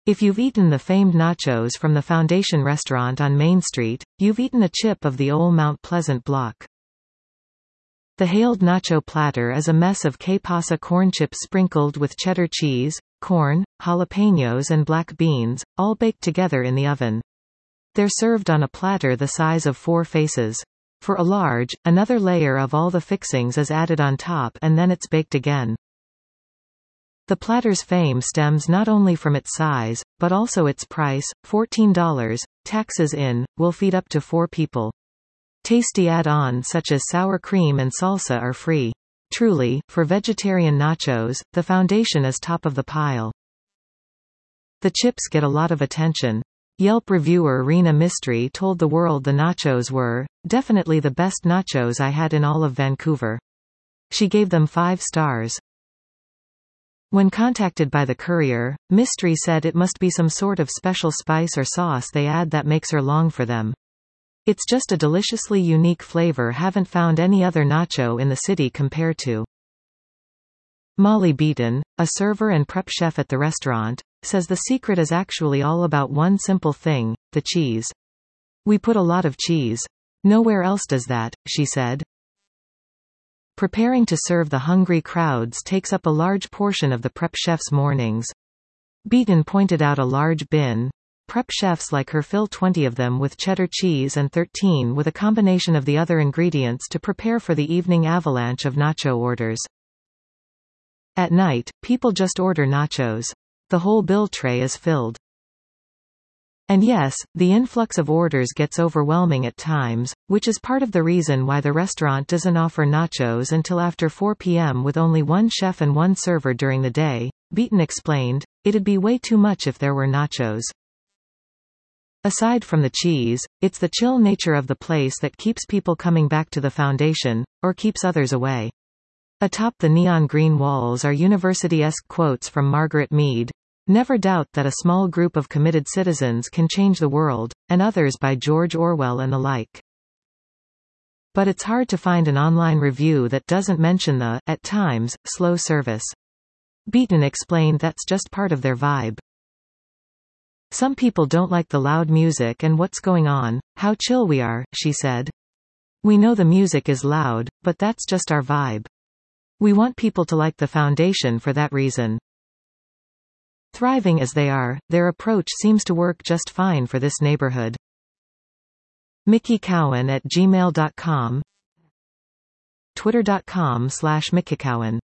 If you've eaten the famed nachos from the Foundation restaurant on Main Street, you've eaten a chip of the Ole Mount Pleasant block. The hailed nacho platter is a mess of que-pasa corn chips sprinkled with cheddar cheese, corn, jalapenos and black beans, all baked together in the oven. They're served on a platter the size of 4 faces. For a large, another layer of all the fixings is added on top and then it's baked again. The platter's fame stems not only from its size, but also its price, $14, taxes in, will feed up to 4 people. Tasty add-ons such as sour cream and salsa are free. Truly, for vegetarian nachos, the Foundation is top of the pile. The chips get a lot of attention. Yelp reviewer Rena Mystery told The World the nachos were, "definitely the best nachos I had in all of Vancouver." She gave them 5 stars. When contacted by the Courier, Mystery said it must be some sort of special spice or sauce they add that makes her long for them. "It's just a deliciously unique flavor haven't found any other nacho in the city compare to." Molly Beaton, a server and prep chef at the restaurant, says the secret is actually all about one simple thing, the cheese. "We put a lot of cheese. Nowhere else does that," she said. Preparing to serve the hungry crowds takes up a large portion of the prep chef's mornings. Beaton pointed out a large bin. Prep chefs like her fill 20 of them with cheddar cheese and 13 with a combination of the other ingredients to prepare for the evening avalanche of nacho orders. At night, people just order nachos. The whole bill tray is filled. And yes, the influx of orders gets overwhelming at times, which is part of the reason why the restaurant doesn't offer nachos until after 4 p.m. with only 1 chef and 1 server during the day. Beaton explained, "It'd be way too much if there were nachos." Aside from the cheese, it's the chill nature of the place that keeps people coming back to the Foundation, or keeps others away. Atop the neon green walls are university-esque quotes from Margaret Mead. "Never doubt that a small group of committed citizens can change the world," and others by George Orwell and the like. But it's hard to find an online review that doesn't mention the, at times, slow service. Beaton explained that's just part of their vibe. "Some people don't like the loud music and what's going on, how chill we are," she said. "We know the music is loud, but that's just our vibe. We want people to like the Foundation for that reason." Thriving as they are, their approach seems to work just fine for this neighborhood. MickeyCowan@gmail.com, twitter.com/MickeyCowan